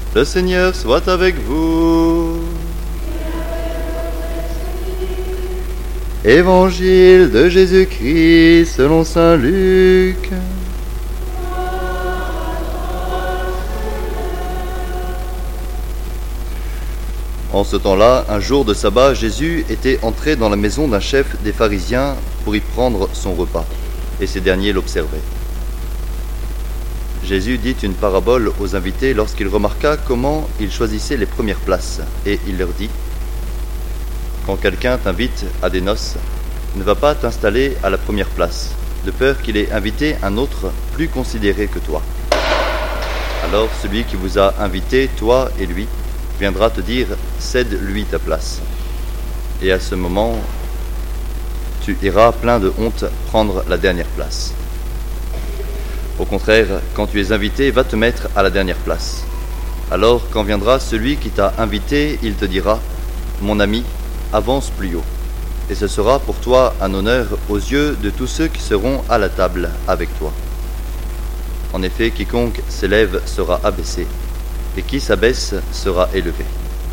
Le Seigneur soit avec vous. Évangile de Jésus-Christ selon saint Luc. En ce temps-là, un jour de sabbat, Jésus était entré dans la maison d'un chef des pharisiens pour y prendre son repas, et ces derniers l'observaient. Jésus dit une parabole aux invités lorsqu'il remarqua comment ils choisissaient les premières places, et il leur dit : quand quelqu'un t'invite à des noces, ne va pas t'installer à la première place, de peur qu'il ait invité un autre plus considéré que toi. Alors celui qui vous a invité, toi et lui, viendra te dire : cède-lui ta place. Et à ce moment, tu iras plein de honte prendre la dernière place. Au contraire, quand tu es invité, va te mettre à la dernière place. Alors, quand viendra celui qui t'a invité, il te dira : mon ami, avance plus haut. Et ce sera pour toi un honneur aux yeux de tous ceux qui seront à la table avec toi. En effet, quiconque s'élève sera abaissé, et qui s'abaisse sera élevé.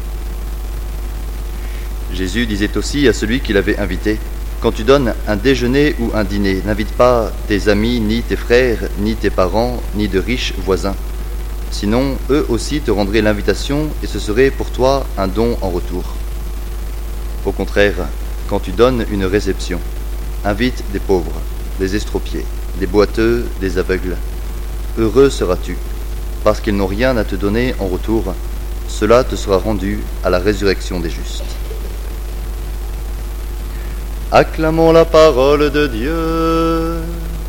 Jésus disait aussi à celui qui l'avait invité : quand tu donnes un déjeuner ou un dîner, n'invite pas tes amis, ni tes frères, ni tes parents, ni de riches voisins. Sinon, eux aussi te rendraient l'invitation, et ce serait pour toi un don en retour. Au contraire, quand tu donnes une réception, invite des pauvres, des estropiés, des boiteux, des aveugles. Heureux seras-tu, parce qu'ils n'ont rien à te donner en retour. Cela te sera rendu à la résurrection des justes. Acclamons la parole de Dieu.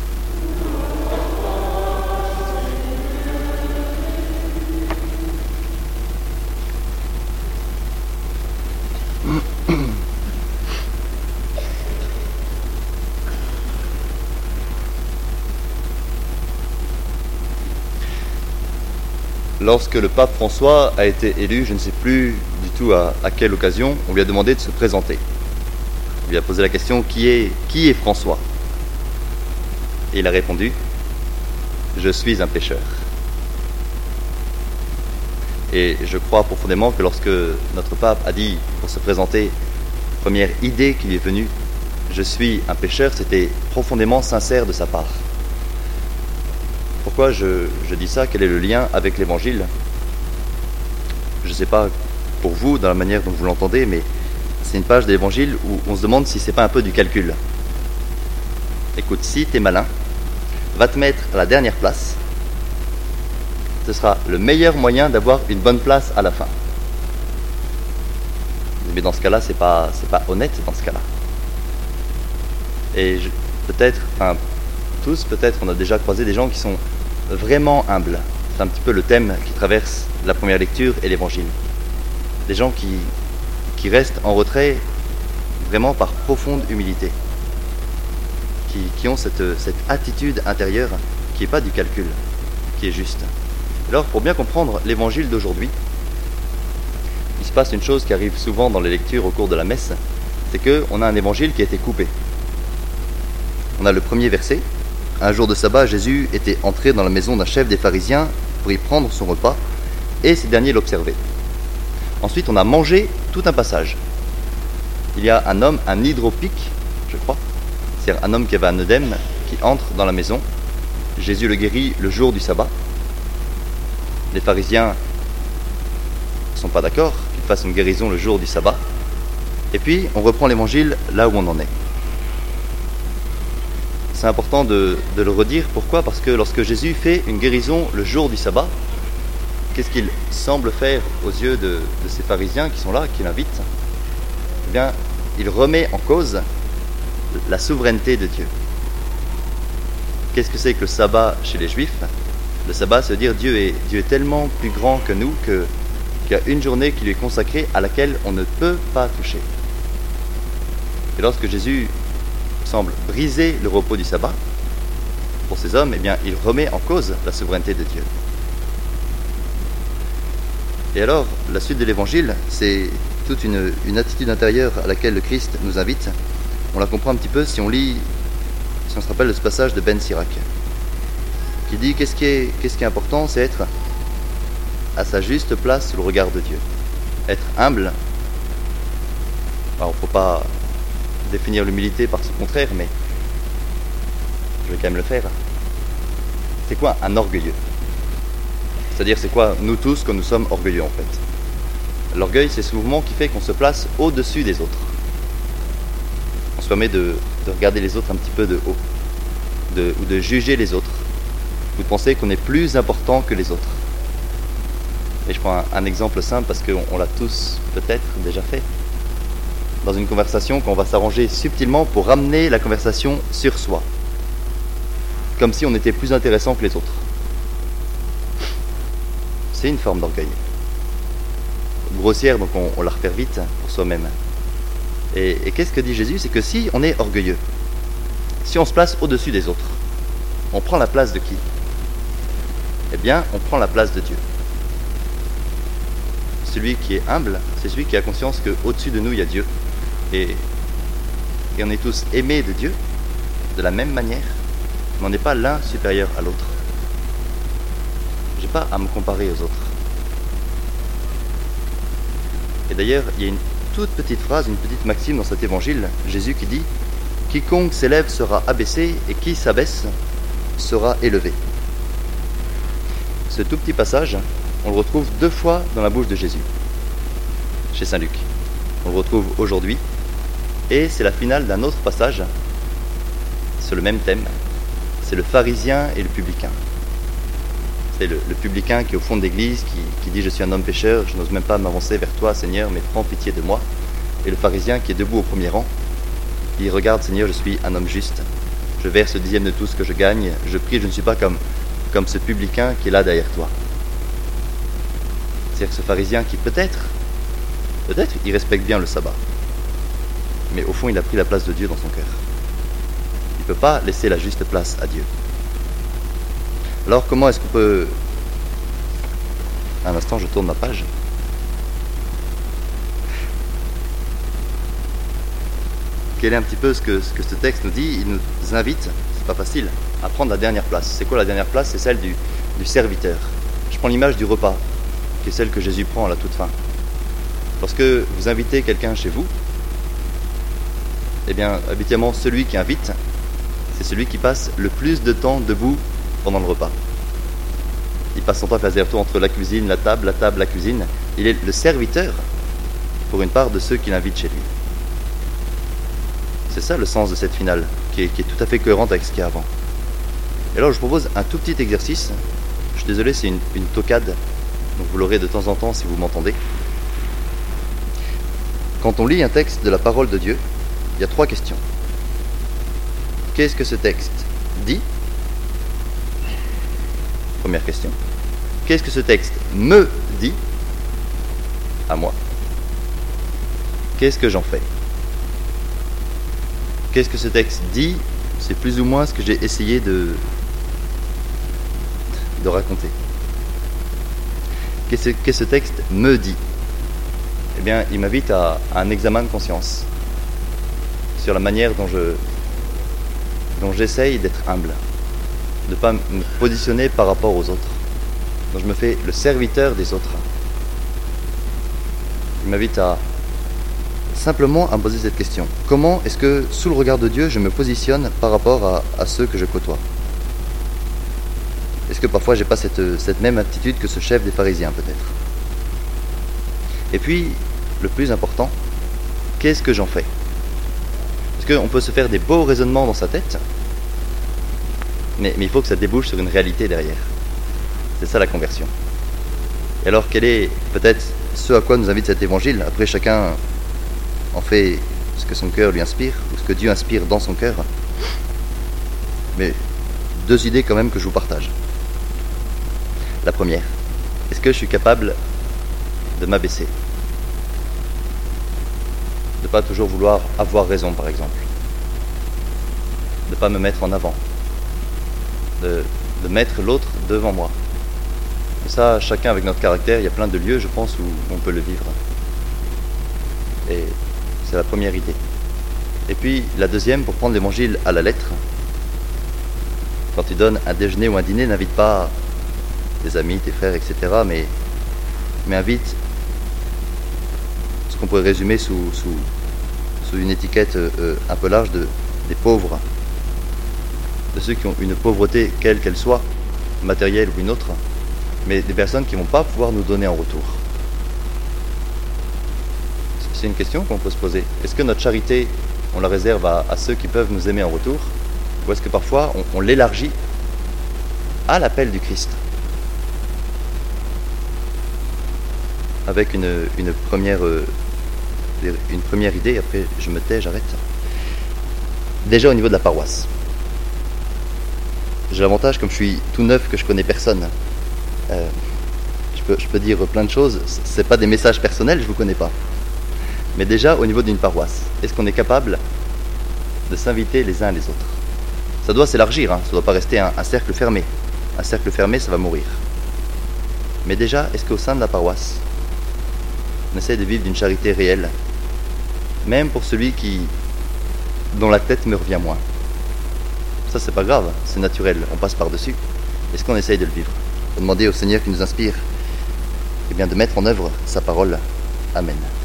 Lorsque le pape François a été élu, je ne sais plus du tout à quelle occasion, on lui a demandé de se présenter. On lui a posé la question : qui est François ? Et il a répondu : je suis un pécheur. Et je crois profondément que lorsque notre pape a dit, pour se présenter, première idée qui lui est venue, je suis un pécheur, c'était profondément sincère de sa part. Pourquoi je dis ça ? Quel est le lien avec l'Évangile ? Je ne sais pas pour vous, dans la manière dont vous l'entendez, mais c'est une page de l'Évangile où on se demande si c'est pas un peu du calcul. Écoute, si t'es malin, va te mettre à la dernière place. Ce sera le meilleur moyen d'avoir une bonne place à la fin. Mais dans ce cas-là, c'est pas honnête dans ce cas-là. Et tous, on a déjà croisé des gens qui sont vraiment humbles. C'est un petit peu le thème qui traverse la première lecture et l'Évangile. Des gens qui restent en retrait vraiment par profonde humilité, qui ont cette attitude intérieure qui n'est pas du calcul, qui est juste. Alors, pour bien comprendre l'Évangile d'aujourd'hui, il se passe une chose qui arrive souvent dans les lectures au cours de la messe, c'est qu'on a un Évangile qui a été coupé. On a le premier verset. Un jour de sabbat, Jésus était entré dans la maison d'un chef des pharisiens pour y prendre son repas, et ces derniers l'observaient. Ensuite, on a mangé tout un passage. Il y a un homme, un hydropique, je crois, c'est-à-dire un homme qui avait un œdème, qui entre dans la maison. Jésus le guérit le jour du sabbat. Les pharisiens ne sont pas d'accord qu'il fasse une guérison le jour du sabbat. Et puis, on reprend l'évangile là où on en est. C'est important de le redire. Pourquoi ? Parce que lorsque Jésus fait une guérison le jour du sabbat, qu'est-ce qu'il semble faire aux yeux de ces pharisiens qui sont là, qui l'invitent ? Eh bien, il remet en cause la souveraineté de Dieu. Qu'est-ce que c'est que le sabbat chez les Juifs ? Le sabbat, ça veut dire Dieu est tellement plus grand que nous qu'il y a une journée qui lui est consacrée à laquelle on ne peut pas toucher. Et lorsque Jésus semble briser le repos du sabbat pour ces hommes, eh bien, il remet en cause la souveraineté de Dieu. Et alors, la suite de l'évangile, c'est toute une attitude intérieure à laquelle le Christ nous invite. On la comprend un petit peu si on se rappelle de ce passage de Ben Sirac, qui dit qu'est-ce qui est important, c'est être à sa juste place sous le regard de Dieu. Être humble, alors faut pas définir l'humilité par son contraire, mais je vais quand même le faire. C'est quoi un orgueilleux? C'est-à-dire c'est quoi nous tous que nous sommes orgueilleux en fait? L'orgueil, c'est ce mouvement qui fait qu'on se place au-dessus des autres. On se permet de regarder les autres un petit peu de haut, ou de juger les autres, ou de penser qu'on est plus important que les autres. Et je prends un exemple simple parce qu'on l'a tous peut-être déjà fait. Dans une conversation, quand on va s'arranger subtilement pour ramener la conversation sur soi, comme si on était plus intéressant que les autres. C'est une forme d'orgueil. Grossière, donc on la repère vite pour soi-même. Et qu'est-ce que dit Jésus? C'est que si on est orgueilleux, si on se place au-dessus des autres, on prend la place de qui? Eh bien, on prend la place de Dieu. Celui qui est humble, c'est celui qui a conscience qu'au-dessus de nous, il y a Dieu. Et on est tous aimés de Dieu, de la même manière, mais on n'est pas l'un supérieur à l'autre. Je n'ai pas à me comparer aux autres. Et d'ailleurs, il y a une toute petite phrase, une petite maxime dans cet évangile, Jésus qui dit « Quiconque s'élève sera abaissé, et qui s'abaisse sera élevé ». Ce tout petit passage, on le retrouve 2 fois dans la bouche de Jésus, chez Saint Luc. On le retrouve aujourd'hui, et c'est la finale d'un autre passage sur le même thème. C'est le pharisien et le publicain. C'est le publicain qui est au fond de l'église, qui dit « Je suis un homme pécheur, je n'ose même pas m'avancer vers toi, Seigneur, mais prends pitié de moi ». Et le pharisien qui est debout au premier rang, il regarde « Seigneur, je suis un homme juste, je verse le 10e de tout ce que je gagne, je prie, je ne suis pas comme ce publicain qui est là derrière toi ». C'est-à-dire ce pharisien qui peut-être, il respecte bien le sabbat, mais au fond, il a pris la place de Dieu dans son cœur. Il ne peut pas laisser la juste place à Dieu. Alors comment est-ce qu'on peut... Un instant, je tourne ma page. Quel est un petit peu ce que ce texte nous dit? Il nous invite, c'est pas facile, à prendre la dernière place. C'est quoi la dernière place? C'est celle du serviteur. Je prends l'image du repas, qui est celle que Jésus prend à la toute fin. Lorsque vous invitez quelqu'un chez vous, eh bien, habituellement, celui qui invite, c'est celui qui passe le plus de temps debout pendant le repas. Il passe son temps à faire des retours entre la cuisine, la table, la cuisine. Il est le serviteur, pour une part, de ceux qui l'invitent chez lui. C'est ça le sens de cette finale, qui est tout à fait cohérente avec ce qu'il y a avant. Et alors, je propose un tout petit exercice. Je suis désolé, c'est une toquade, donc vous l'aurez de temps en temps si vous m'entendez. Quand on lit un texte de la parole de Dieu, il y a 3 questions. Qu'est-ce que ce texte dit? Première question. Qu'est-ce que ce texte me dit? À moi. Qu'est-ce que j'en fais? Qu'est-ce que ce texte dit? C'est plus ou moins ce que j'ai essayé de raconter. Qu'est-ce que ce texte me dit? Eh bien, il m'invite à un examen de conscience sur la manière dont j'essaye d'être humble, de ne pas me positionner par rapport aux autres, dont je me fais le serviteur des autres. Il m'invite simplement à me poser cette question. Comment est-ce que, sous le regard de Dieu, je me positionne par rapport à ceux que je côtoie? Est-ce que parfois j'ai pas cette même attitude que ce chef des pharisiens peut-être? Et puis, le plus important, qu'est-ce que j'en fais? Parce qu'on peut se faire des beaux raisonnements dans sa tête, mais il faut que ça débouche sur une réalité derrière. C'est ça la conversion. Et alors, quel est peut-être ce à quoi nous invite cet évangile? Après, chacun en fait ce que son cœur lui inspire, ou ce que Dieu inspire dans son cœur. Mais 2 idées quand même que je vous partage. La première, est-ce que je suis capable de m'abaisser? De ne pas toujours vouloir avoir raison, par exemple. De ne pas me mettre en avant. De mettre l'autre devant moi. Et ça, chacun avec notre caractère, il y a plein de lieux, je pense, où on peut le vivre. Et c'est la première idée. Et puis, la deuxième, pour prendre l'évangile à la lettre, quand tu donnes un déjeuner ou un dîner, n'invite pas tes amis, tes frères, etc., mais mais invite ce qu'on pourrait résumer sous une étiquette un peu large des pauvres, de ceux qui ont une pauvreté quelle qu'elle soit, matérielle ou une autre, mais des personnes qui ne vont pas pouvoir nous donner en retour. C'est une question qu'on peut se poser. Est-ce que notre charité, on la réserve à ceux qui peuvent nous aimer en retour, ou est-ce que parfois on l'élargit à l'appel du Christ, avec une première idée, après je me tais, j'arrête. Déjà au niveau de la paroisse, j'ai l'avantage, comme je suis tout neuf, que je connais personne, je peux dire plein de choses, c'est pas des messages personnels, je vous connais pas. Mais déjà au niveau d'une paroisse, est-ce qu'on est capable de s'inviter les uns les autres? Ça doit s'élargir, ça doit pas rester un cercle fermé. Un cercle fermé, ça va mourir. Mais déjà, est-ce qu'au sein de la paroisse, on essaie de vivre d'une charité réelle, même pour celui dont la tête me revient moins? Ça, c'est pas grave, c'est naturel, on passe par-dessus. Est-ce qu'on essaye de le vivre? On peut demander au Seigneur qui nous inspire, de mettre en œuvre sa parole. Amen.